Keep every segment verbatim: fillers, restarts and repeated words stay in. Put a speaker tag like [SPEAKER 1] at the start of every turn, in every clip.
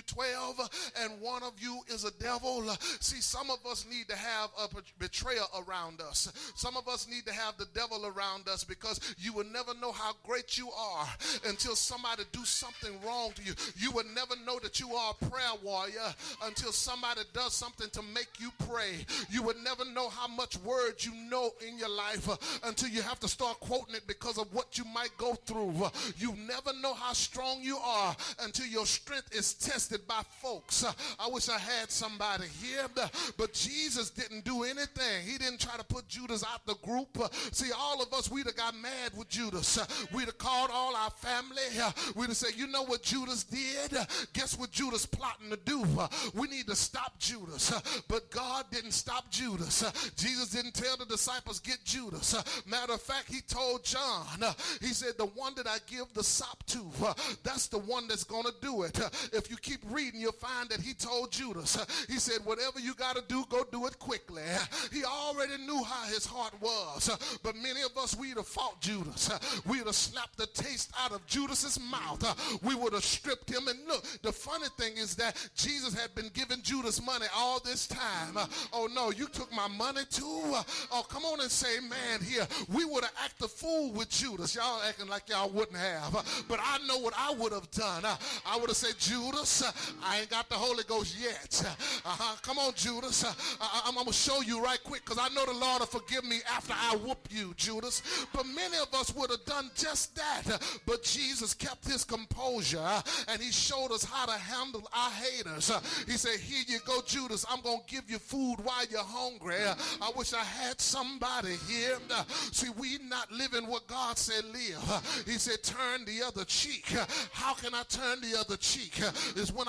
[SPEAKER 1] twelve and one of you is a devil. See, some of us need to have a betrayer around us. Some of us need to have the devil around us, because you will never know how great you are until somebody do something wrong to you. You will never know that you are a prayer warrior until somebody does something to make you pray. You will never know how much word you know in your life uh, until you have to start quoting it because of what you might go through. Uh, you never know how strong you are until your strength is tested by folks. Uh, I wish I had somebody here, uh, but Jesus didn't do anything. He didn't try to put Judas out the group. Uh, see, all of us, we'd have got mad with Judas. Uh, we'd have called all our family. Uh, we'd have said, you know what Judas did? Uh, guess what Judas plotting to do? Uh, we need to stop Judas. Uh, but God didn't stop Judas. Uh, Jesus didn't tell the disciples, get Judas. Uh, matter of fact, he told John, uh, he said, the one that I give the sop to, uh, that's the one that's going to do it. Uh, if you keep reading, you'll find that he told Judas, uh, he said, whatever you got to do, go do it quickly. Uh, he already knew how his heart was. Uh, but many of us, we'd have fought Judas. Uh, we'd have slapped the taste out of Judas's mouth. Uh, we would have stripped him. And look, the funny thing is that Jesus had been giving Judas money all this time. Uh, oh no, you took my money too? Uh, oh, come on and say, man, here, we would have acted a fool with Judas. Y'all acting like y'all wouldn't have. Uh, but I know what I would have done. Uh, I would have said, Judas, uh, I ain't got the Holy Ghost yet. Uh, uh-huh, come on, Judas. Uh, I, I'm, I'm going to show you right quick, because I know the Lord will forgive me after I whoop you, Judas. But many of us would have done just that. Uh, but Jesus kept his composure, uh, and he showed us how to handle our haters. Uh, he said, here you go, Judas. I'm going to give you food while you're hungry. Uh, I wish I had somebody here. Uh, see, we not living what God said live. Uh, he said, turn the other cheek. Uh, how can I turn the other cheek? Uh, is when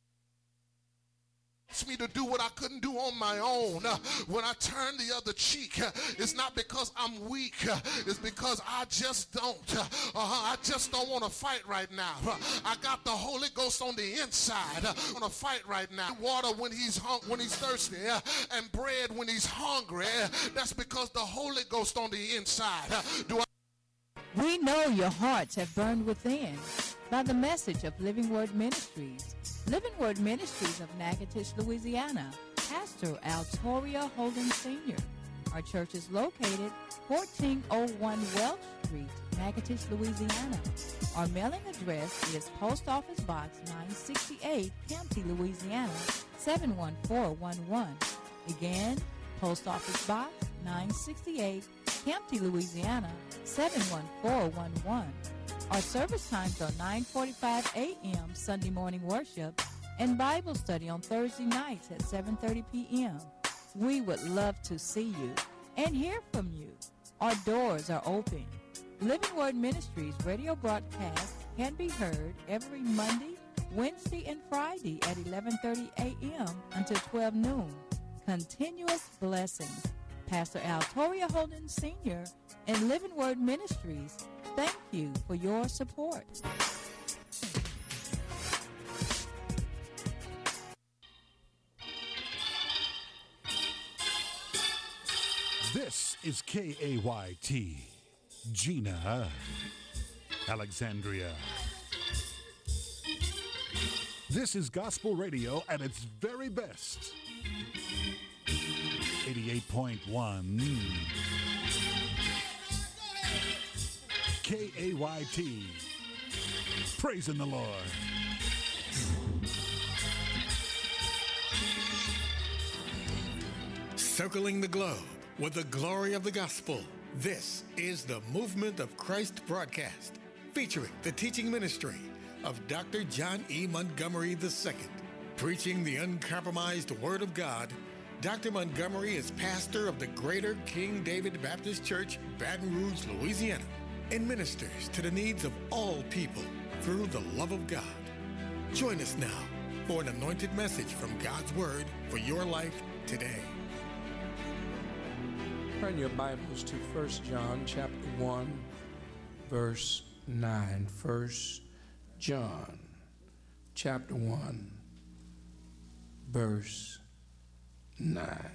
[SPEAKER 1] me to do what I couldn't do on my own. Uh, when I turn the other cheek, uh, it's not because I'm weak. Uh, it's because I just don't. Uh, uh-huh, I just don't want to fight right now. Uh, I got the Holy Ghost on the inside. Uh, I want to fight right now. Water when he's hung, when he's thirsty, uh, and bread when he's hungry. Uh, that's because the Holy Ghost on the inside. Uh, do I
[SPEAKER 2] We know your hearts have burned within by the message of Living Word Ministries. Living Word Ministries of Natchitoches, Louisiana. Pastor Altoria Holden Senior Our church is located fourteen oh one Welch Street, Natchitoches, Louisiana. Our mailing address is Post Office Box nine sixty-eight, Campty, Louisiana, seven one four one one. Again, Post Office Box nine sixty-eight, Campty, Louisiana, seven one four one one. Our service times are nine forty-five a.m. Sunday morning worship and Bible study on Thursday nights at seven thirty p.m. We would love to see you and hear from you. Our doors are open. Living Word Ministries radio broadcast can be heard every Monday, Wednesday, and Friday at eleven thirty a.m. until twelve noon. Continuous blessings. Pastor Altoria Holden Senior and Living Word Ministries, thank you for your support.
[SPEAKER 3] This is K A Y T, Gina, Alexandria. This is gospel radio at its very best. eighty-eight point one K A Y T, praising the Lord.
[SPEAKER 4] Circling the globe with the glory of the gospel. This is the Movement of Christ broadcast, featuring the teaching ministry of Doctor John E. Montgomery the Second. Preaching the uncompromised Word of God, Doctor Montgomery is pastor of the Greater King David Baptist Church, Baton Rouge, Louisiana, and ministers to the needs of all people through the love of God. Join us now for an anointed message from God's Word for your life today.
[SPEAKER 5] Turn your Bibles to First John chapter one, verse nine. First John chapter one, verse nine.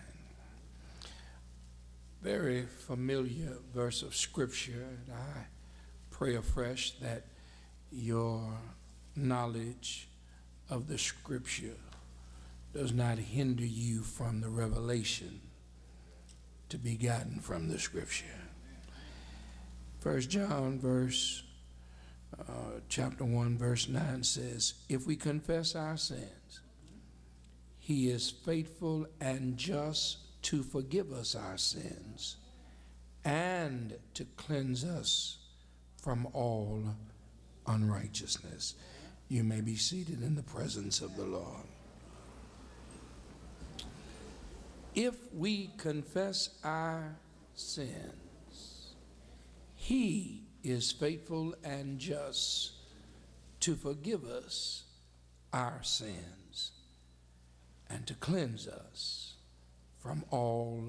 [SPEAKER 5] Very familiar verse of Scripture, and I pray afresh that your knowledge of the scripture does not hinder you from the revelation to be gotten from the scripture. First John verse uh, chapter one verse nine says, if we confess our sins, he is faithful and just to forgive us our sins and to cleanse us from all unrighteousness. You may be seated in the presence of the Lord. If we confess our sins, he is faithful and just to forgive us our sins and to cleanse us from all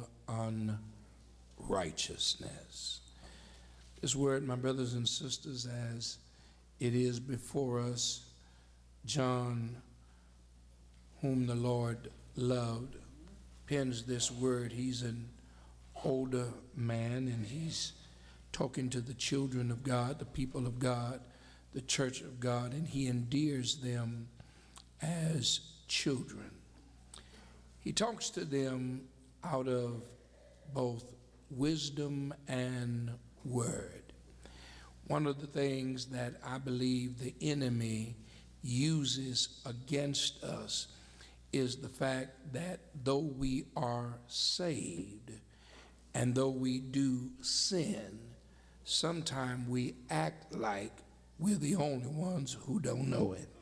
[SPEAKER 5] unrighteousness. This word, my brothers and sisters, as it is before us, John, whom the Lord loved, pens this word. He's an older man, and he's talking to the children of God, the people of God, the church of God, and he endears them as children. He talks to them out of both wisdom and word. One of the things that I believe the enemy uses against us is the fact that though we are saved and though we do sin, sometimes we act like we're the only ones who don't know it.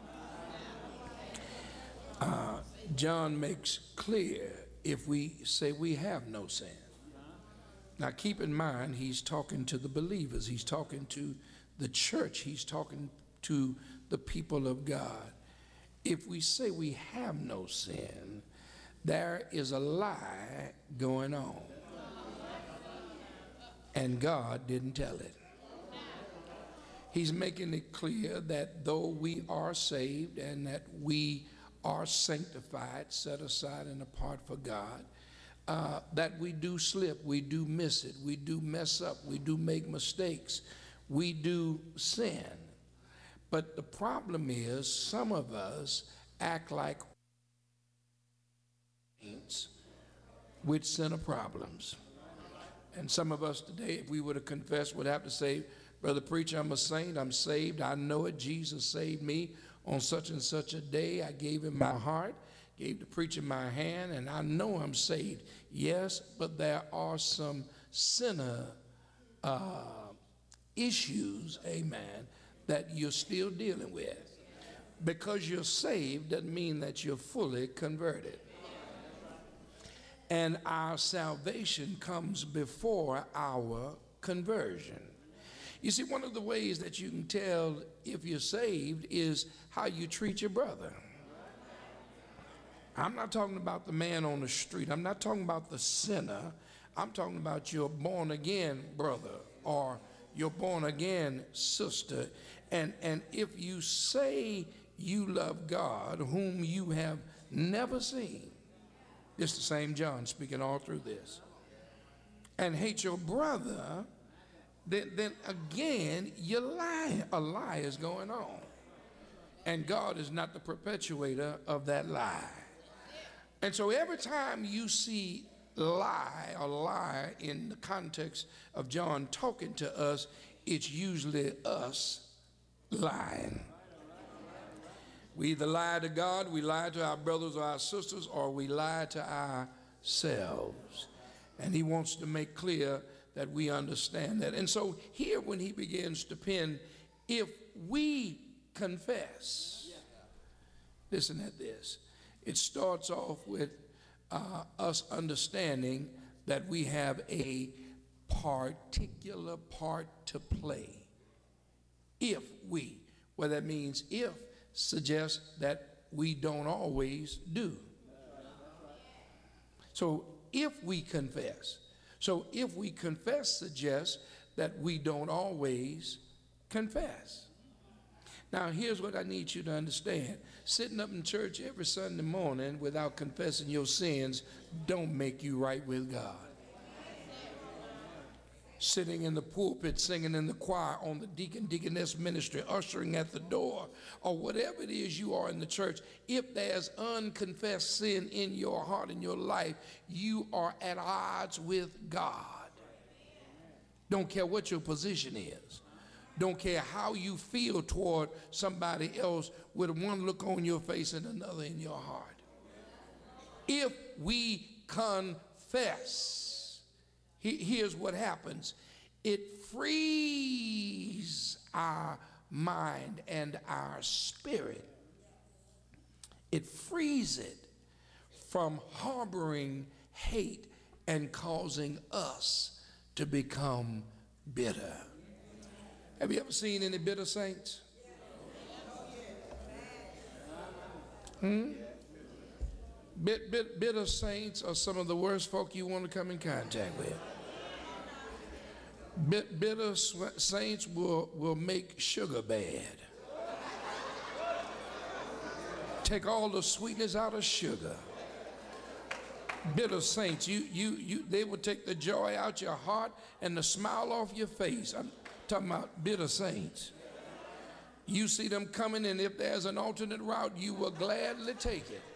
[SPEAKER 5] Uh, John makes clear if we say we have no sin. Now keep in mind, he's talking to the believers. He's talking to the church. He's talking to the people of God. If we say we have no sin, there is a lie going on. And God didn't tell it. He's making it clear that though we are saved and that we are sanctified, set aside and apart for God, uh, that we do slip, we do miss it, we do mess up, we do make mistakes, we do sin. But the problem is some of us act like with sinner problems. And some of us today, if we were to confess, would have to say, brother preacher, I'm a saint, I'm saved, I know it, Jesus saved me on such and such a day. I gave him my heart, gave the preacher my hand, and I know I'm saved. Yes, but there are some sinner uh, issues, amen, that you're still dealing with. Because you're saved doesn't mean that you're fully converted. And our salvation comes before our conversion. You see, one of the ways that you can tell if you're saved is how you treat your brother. I'm not talking about the man on the street. I'm not talking about the sinner. I'm talking about your born again brother or your born again sister. And, and if you say you love God, whom you have never seen, it's the same John speaking all through this, and hate your brother, then, then again, you're lying. A lie is going on. And God is not the perpetuator of that lie. And so every time you see lie or lie in the context of John talking to us, it's usually us lying. We either lie to God, we lie to our brothers or our sisters, or we lie to ourselves. And he wants to make clear that we understand that. And so here when he begins to pen, if we confess, listen at this. It starts off with uh, us understanding that we have a particular part to play. If we, well, that means if suggests that we don't always do. So if we confess, so if we confess suggests that we don't always confess. Now here's what I need you to understand. Sitting up in church every Sunday morning without confessing your sins don't make you right with God. sitting in the pulpit, singing in the choir, on the deacon, deaconess ministry, ushering at the door, or whatever it is you are in the church, if there's unconfessed sin in your heart, in your life, you are at odds with God. Don't care what your position is. Don't care how you feel toward somebody else with one look on your face and another in your heart. If we confess, here's what happens. It frees our mind and our spirit. It frees it from harboring hate and causing us to become bitter. Have you ever seen any bitter saints? Hmm? Bit, bit, bitter saints are some of the worst folk you want to come in contact with. Bit, bitter saints will, will make sugar bad. Take all the sweetness out of sugar. Bitter saints, you, you, you, they will take the joy out your heart and the smile off your face. I'm talking about bitter saints. You see them coming, and if there's an alternate route, you will gladly take it.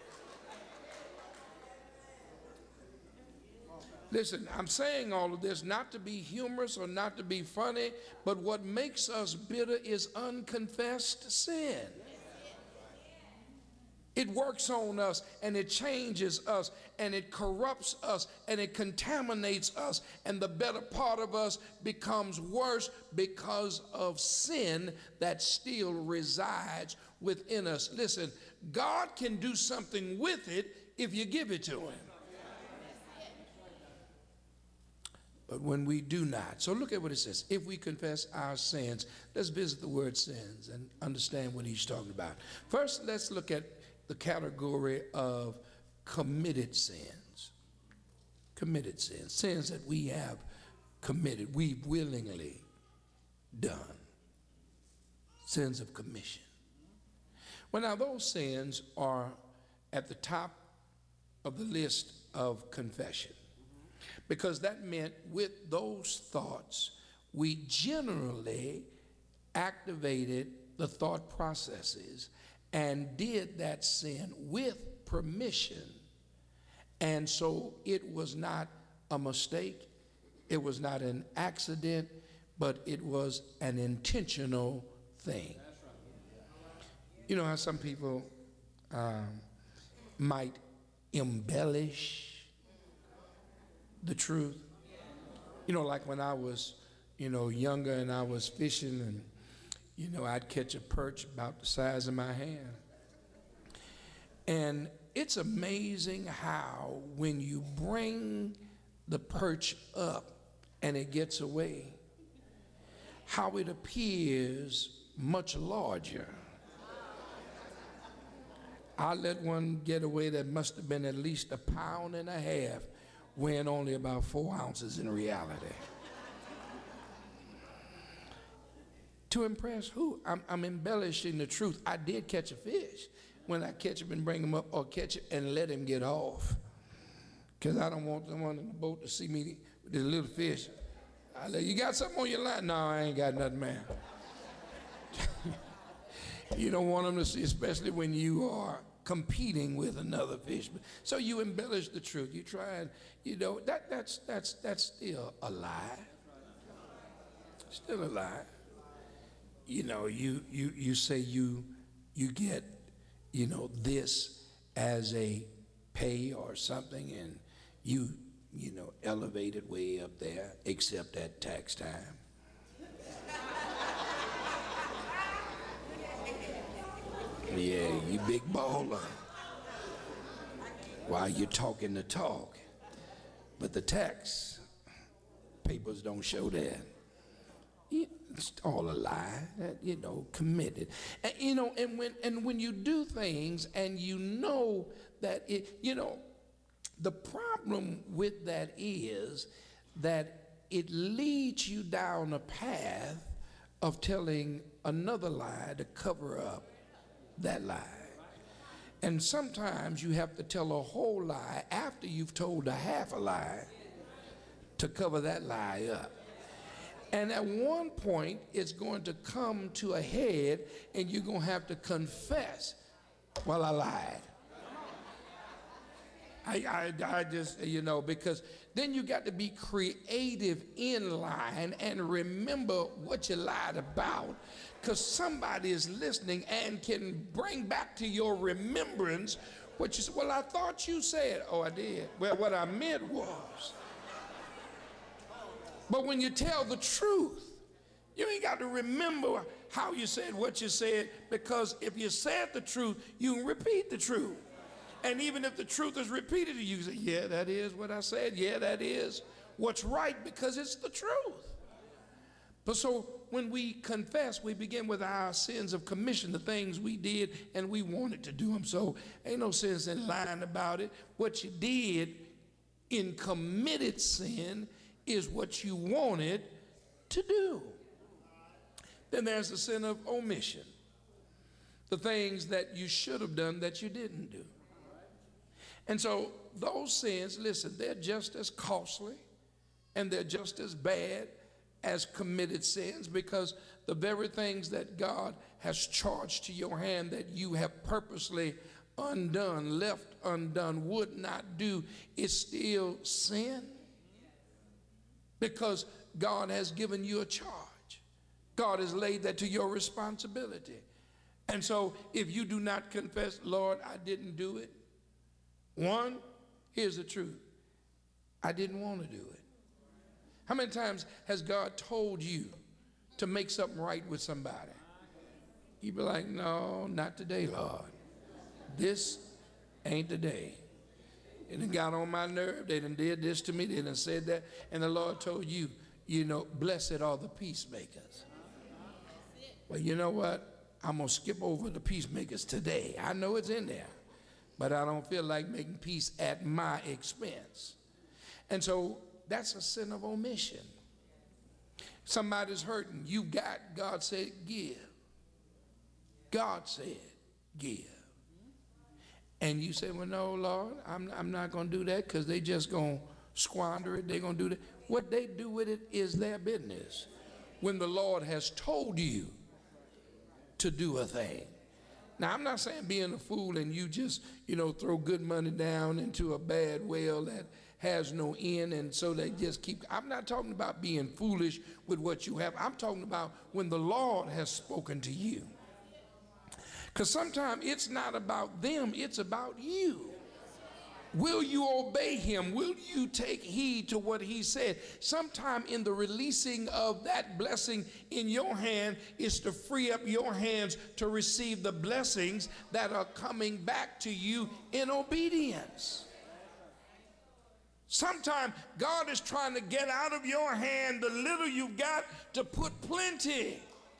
[SPEAKER 5] Listen, I'm saying all of this not to be humorous or not to be funny, but what makes us bitter is unconfessed sin. It works on us, and it changes us, and it corrupts us, and it contaminates us, and the better part of us becomes worse because of sin that still resides within us. Listen, God can do something with it if you give it to him. But when we do not, so look at what it says. If we confess our sins, let's visit the word sins and understand what he's talking about. First, let's look at the category of committed sins. Committed sins, sins that we have committed, we've willingly done. Sins of commission. Well, now those sins are at the top of the list of confession, because that meant with those thoughts, we generally activated the thought processes and did that sin with permission. And so it was not a mistake, it was not an accident, but it was an intentional thing. You know how some people um, might embellish the truth? You know, like when I was, you know, younger and I was fishing, and, you know, I'd catch a perch about the size of my hand. And it's amazing how when you bring the perch up and it gets away, how it appears much larger. I let one get away that must have been at least a pound and a half, weighing only about four ounces in reality. To impress who? I'm, I'm embellishing the truth. I did catch a fish when I catch him and bring him up, or catch it and let him get off. Because I don't want someone in the boat to see me with this little fish. I let, you got something on your line? No, I ain't got nothing, man. You don't want them to see, especially when you are competing with another fish. So you embellish the truth. You try and, you know, that that's that's that's still a lie. Still a lie. You know, you you you say you you get, you know, this as a pay or something, and you you know elevate it way up there, except at tax time. Yeah, you big baller. While you're talking the talk, but the tax papers don't show that. It's all a lie. That, you know, committed. And, you know, and when and when you do things and you know that it, you know, the problem with that is that it leads you down a path of telling another lie to cover up that lie. And sometimes you have to tell a whole lie after you've told a half a lie to cover that lie up. And at one point, it's going to come to a head, and you're going to have to confess, well, I lied. I, I, I just, you know, because then you got to be creative in line and remember what you lied about, because somebody is listening and can bring back to your remembrance what you said. Well, I thought you said. Oh, I did. Well, what I meant was. But when you tell the truth, you ain't got to remember how you said what you said, because if you said the truth, you can repeat the truth. And even if the truth is repeated to you, you say, yeah, that is what I said. Yeah, that is what's right, because it's the truth. But so when we confess, we begin with our sins of commission, the things we did and we wanted to do them. So ain't no sense in lying about it. What you did in committed sin is what you wanted to do. Then there's the sin of omission, the things that you should have done that you didn't do. And so those sins, listen, they're just as costly and they're just as bad as committed sins, because the very things that God has charged to your hand that you have purposely undone, left undone, would not do, is still sin, because God has given you a charge. God has laid that to your responsibility. And so if you do not confess, Lord, I didn't do it. One, here's the truth. I didn't want to do it. How many times has God told you to make something right with somebody? You be like, no, not today, Lord. This ain't the day. It done got on my nerve. They done did this to me. They done said that. And the Lord told you, you know, blessed are the peacemakers. Well, you know what? I'm going to skip over the peacemakers today. I know it's in there, but I don't feel like making peace at my expense. And so that's a sin of omission. Somebody's hurting. You got, God said, give. God said, give. And you say, well, no, Lord, I'm, I'm not going to do that, because they just going to squander it. They're going to do that. What they do with it is their business. When the Lord has told you to do a thing. Now, I'm not saying being a fool and you just, you know, throw good money down into a bad well that has no end, and so they just keep. I'm not talking about being foolish with what you have. I'm talking about when the Lord has spoken to you. Because sometimes it's not about them, it's about you. Will you obey him? Will you take heed to what he said? Sometime in the releasing of that blessing in your hand is to free up your hands to receive the blessings that are coming back to you in obedience. Sometimes God is trying to get out of your hand the little you've got to put plenty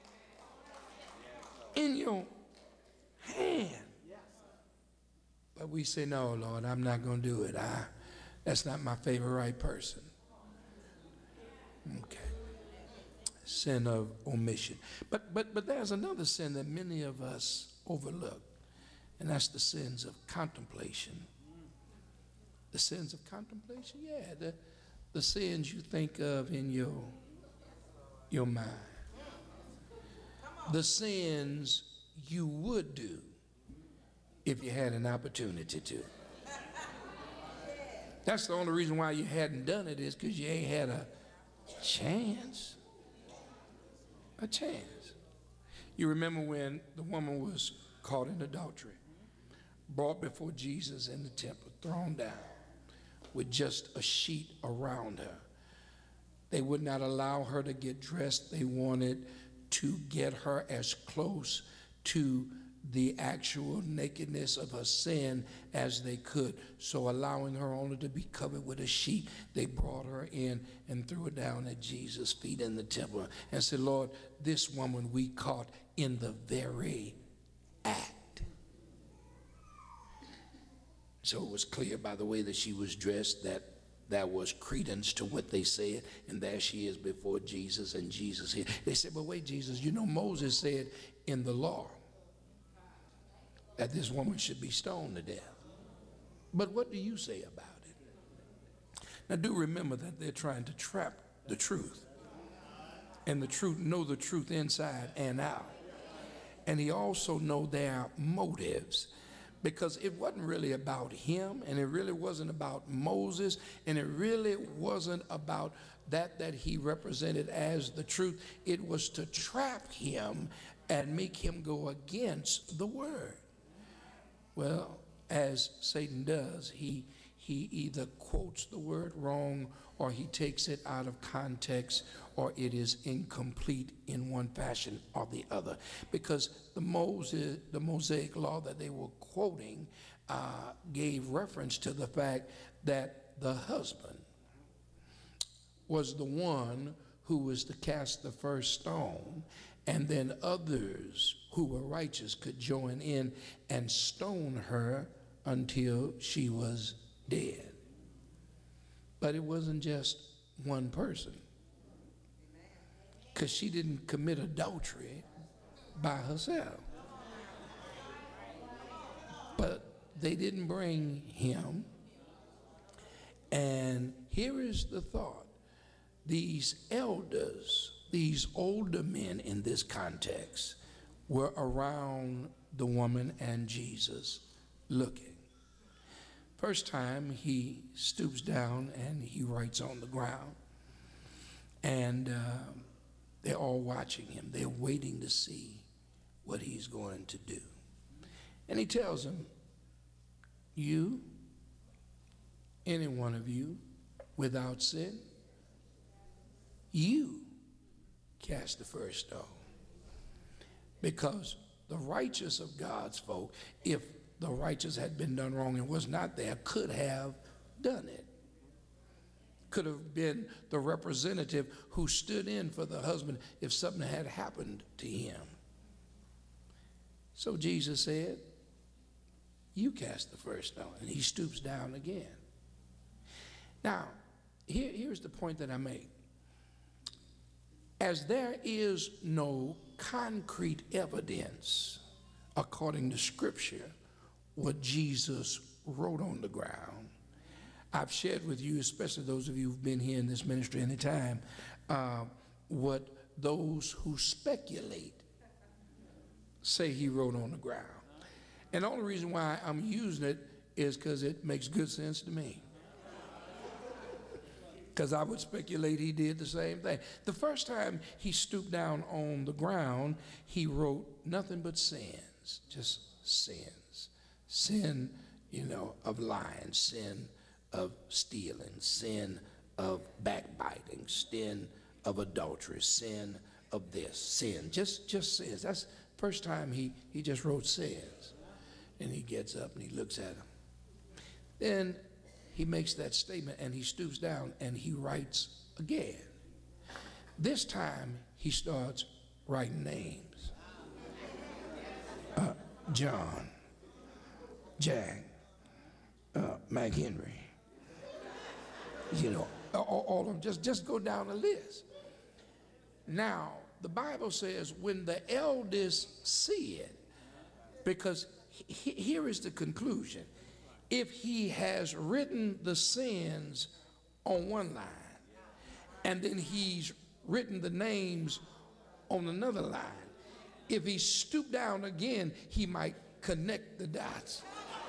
[SPEAKER 5] in your hand. But we say, no, Lord, I'm not going to do it. I, that's not my favorite right person. Okay. Sin of omission. But, but, but there's another sin that many of us overlook, and that's the sins of contemplation. The sins of contemplation? Yeah, the, the sins you think of in your, your mind. The sins you would do if you had an opportunity to. That's the only reason why you hadn't done it, is because you ain't had a chance. A chance. You remember when the woman was caught in adultery, brought before Jesus in the temple, thrown down with just a sheet around her. They would not allow her to get dressed. They wanted to get her as close to the actual nakedness of her sin as they could. So allowing her only to be covered with a sheet, they brought her in and threw her down at Jesus' feet in the temple and said, Lord, this woman we caught in the very act. So it was clear by the way that she was dressed that that was credence to what they said. And there she is before Jesus, and Jesus here. They said, but wait, Jesus, you know Moses said in the law that this woman should be stoned to death. But what do you say about it? Now do remember that they're trying to trap the truth. and the truth, know the truth inside and out. And he also know their motives, because it wasn't really about him, and it really wasn't about Moses, and it really wasn't about that that he represented as the truth. It was to trap him and make him go against the word. Well, as Satan does, he he either quotes the word wrong, or he takes it out of context, or it is incomplete in one fashion or the other. Because the Moses, the Mosaic law that they were quoting uh, gave reference to the fact that the husband was the one who was to cast the first stone, and then others who were righteous could join in and stone her until she was dead. But it wasn't just one person, because she didn't commit adultery by herself. But they didn't bring him. And here is the thought. These elders, these older men in this context, were around the woman and Jesus looking. First time he stoops down and he writes on the ground. And uh, they're all watching him. They're waiting to see what he's going to do. And he tells them, you, any one of you, without sin, you cast the first stone. Because the righteous of God's folk, if the righteous had been done wrong and was not there, could have done it. Could have been the representative who stood in for the husband if something had happened to him. So Jesus said, you cast the first stone. And he stoops down again. Now, here, here's the point that I make. As there is no concrete evidence, according to Scripture, what Jesus wrote on the ground, I've shared with you, especially those of you who've been here in this ministry any time, uh, what those who speculate say he wrote on the ground. And the only reason why I'm using it is because it makes good sense to me. Because I would speculate he did the same thing. The first time he stooped down on the ground, he wrote nothing but sins, just sins. Sin, you know, of lying, sin of stealing, sin of backbiting, sin of adultery, sin of this, sin, just just sins. That's the first time he, he just wrote sins. And he gets up and he looks at them. Then he makes that statement and he stoops down and he writes again. This time he starts writing names. Uh, John, Jack, uh, McHenry, you know, all, all of them. Just, just go down the list. Now, the Bible says when the elders see it, because he, here is the conclusion. If he has written the sins on one line, and then he's written the names on another line, if he stooped down again, he might connect the dots.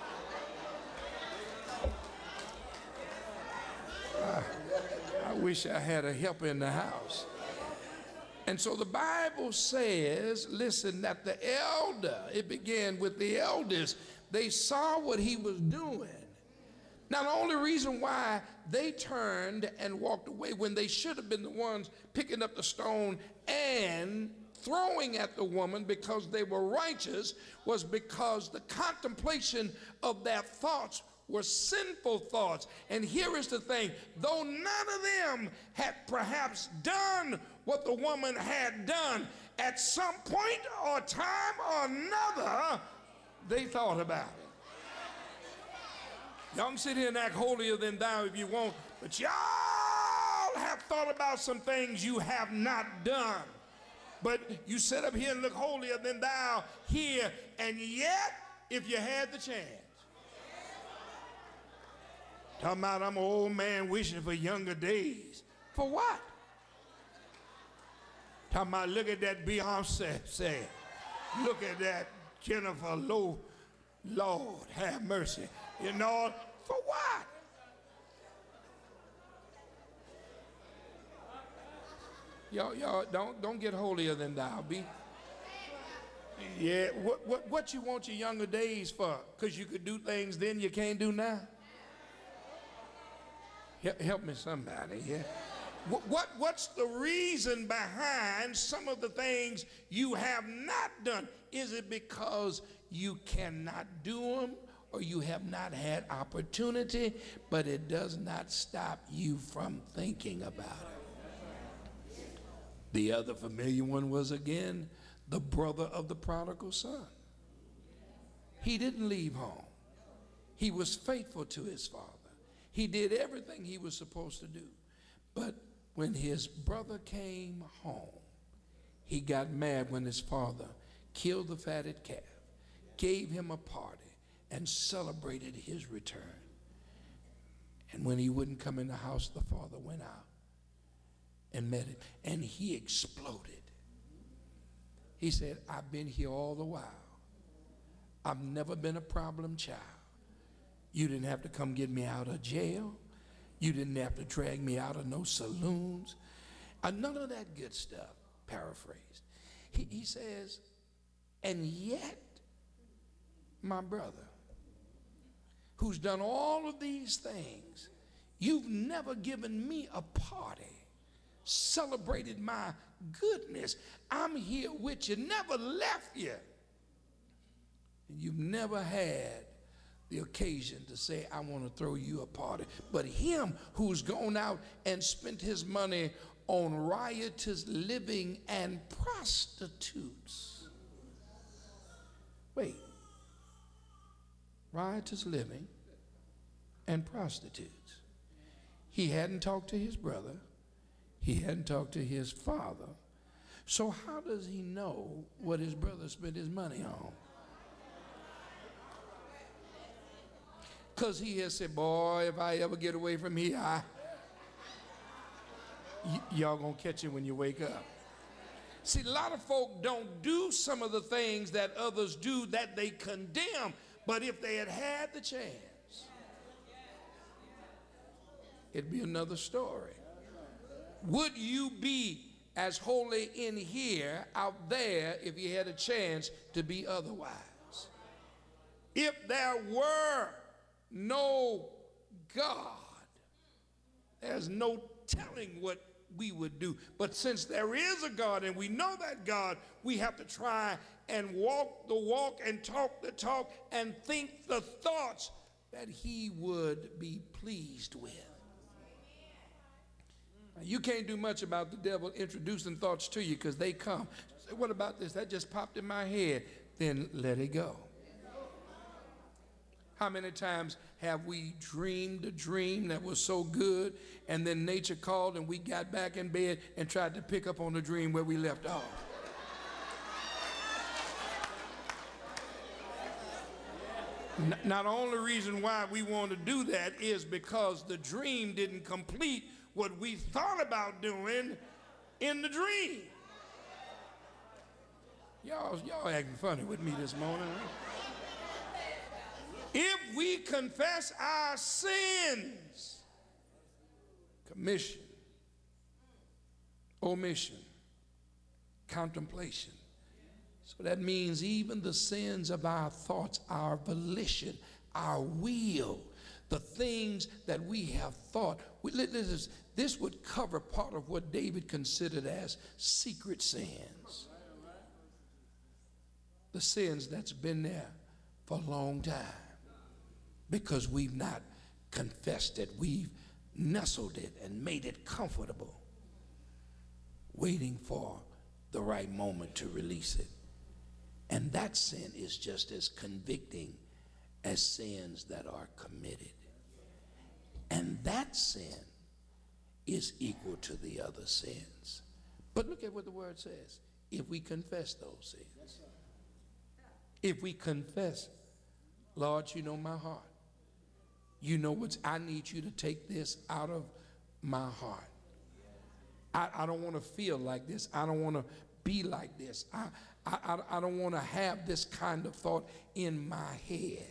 [SPEAKER 5] Uh, I wish I had a helper in the house. And so the Bible says, listen, that the elder, it began with the elders, they saw what he was doing. Now, the only reason why they turned and walked away when they should have been the ones picking up the stone and throwing at the woman because they were righteous was because the contemplation of their thoughts were sinful thoughts. And here is the thing, though none of them had perhaps done what the woman had done, at some point or time or another, they thought about it. Y'all can sit here and act holier than thou if you want, but y'all have thought about some things you have not done. But you sit up here and look holier than thou here, and yet, if you had the chance, talking about I'm an old man wishing for younger days. For what? Talking about, look at that Beyonce say. Look at that Jennifer Low. Lord, have mercy. You know, for what? Y'all, y'all don't, don't get holier than thou be. Yeah, what, what, what you want your younger days for? Because you could do things then you can't do now? Help, help me somebody, yeah? What, what, what's the reason behind some of the things you have not done? Is it because you cannot do them or you have not had opportunity, but it does not stop you from thinking about it? The other familiar one was, again, the brother of the prodigal son. He didn't leave home. He was faithful to his father. He did everything he was supposed to do. But when his brother came home, he got mad when his father killed the fatted calf, gave him a party, and celebrated his return. And when he wouldn't come in the house, the father went out and met him, and he exploded. He said, I've been here all the while. I've never been a problem child. You didn't have to come get me out of jail. You didn't have to drag me out of no saloons. Uh, none of that good stuff, paraphrased. He, he says, and yet, my brother, who's done all of these things, you've never given me a party, celebrated my goodness. I'm here with you, never left you. And you've never had the occasion to say, I want to throw you a party. But him who's gone out and spent his money on riotous living and prostitutes. Wait. Riotous living and prostitutes. He hadn't talked to his brother. He hadn't talked to his father. So how does he know what his brother spent his money on? Because he has said, boy, if I ever get away from here, I, y- y'all gonna catch it when you wake up. See, a lot of folk don't do some of the things that others do that they condemn, but if they had had the chance, it'd be another story. Would you be as holy in here, out there, if you had a chance to be otherwise? If there were no God, there's no telling what we would do. But since there is a God and we know that God, we have to try and walk the walk and talk the talk and think the thoughts that he would be pleased with. Now, you can't do much about the devil introducing thoughts to you because they come. Say, what about this? That just popped in my head. Then let it go. How many times have we dreamed a dream that was so good and then nature called and we got back in bed and tried to pick up on the dream where we left off? N- Now, the only reason why we want to do that is because the dream didn't complete what we thought about doing in the dream. Y'all, y'all acting funny with me this morning, huh? If we confess our sins, commission, omission, contemplation. So that means even the sins of our thoughts, our volition, our will, the things that we have thought. We, this, this would cover part of what David considered as secret sins. The sins that's been there for a long time. Because we've not confessed it, we've nestled it and made it comfortable, waiting for the right moment to release it. And that sin is just as convicting as sins that are committed. And that sin is equal to the other sins. But look at what the word says. If we confess those sins. If we confess, Lord, you know my heart. You know what's, I need you to take this out of my heart. I, I don't want to feel like this. I don't want to be like this. I, I, I don't want to have this kind of thought in my head.